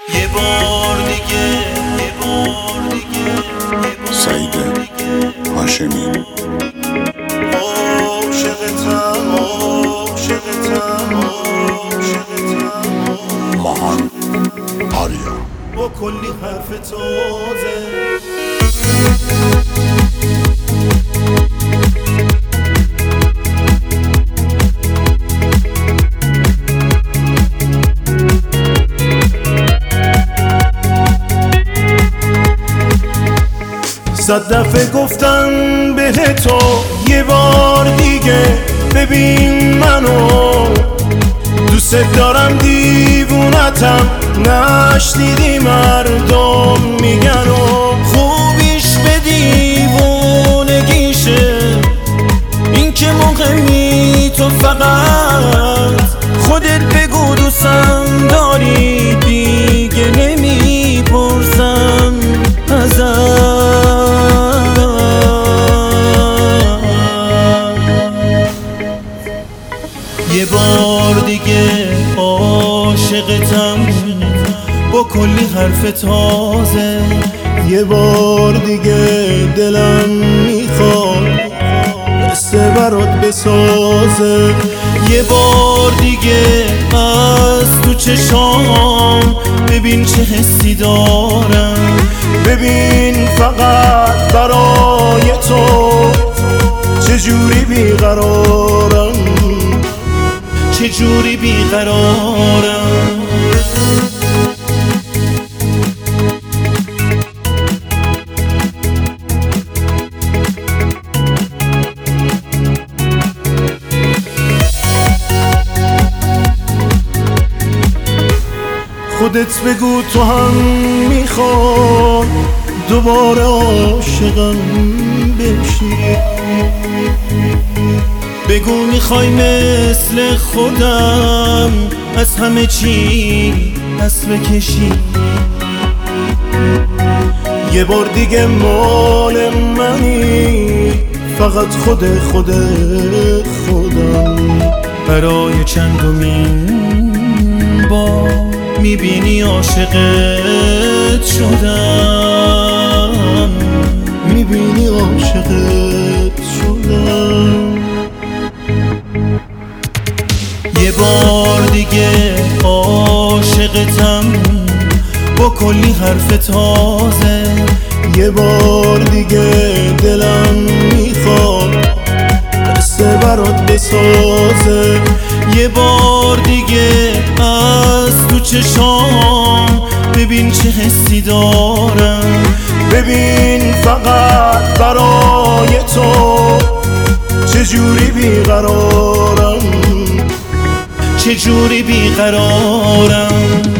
یه بار دیگه سعید هاشمی. ماهان آریا با کلی حرف تازه صد دفعه گفتم به تو یه بار دیگه ببین منو، دوست دارم دیوونتم، نشنیدی مردم میگن و خوبیش به دیوونگیشه، این که مهمی تو فقط خودت بگو دوستم داری، دیگه نمیپرسم ازت. یه بار دیگه عاشقتم با کلی حرف تازه، یه بار دیگه دلم میخواد قصه برات بسازه، یه بار دیگه از تو چشام ببین چه حسی دارم، ببین فقط برای تو چجوری بیقرارم، چجوری بیقرارم. خودت بگو تو هم میخوای دوباره عاشقم بشی، بگو میخوای مثل خودم از همه چی دست بکشی، یه بار دیگه مال منی، فقط خودم برای چندمین بار میبینی عاشقت شدم، میبینی عاشقت شدم. یه بار دیگه عاشقتم با کلی حرف تازه، یه بار دیگه دلم میخواد قصه برات بسازه، یه بار دیگه از تو چشام ببین چه حسی دارم، ببین فقط برای تو چجوری بیقرارم، چجوری بیقرارم.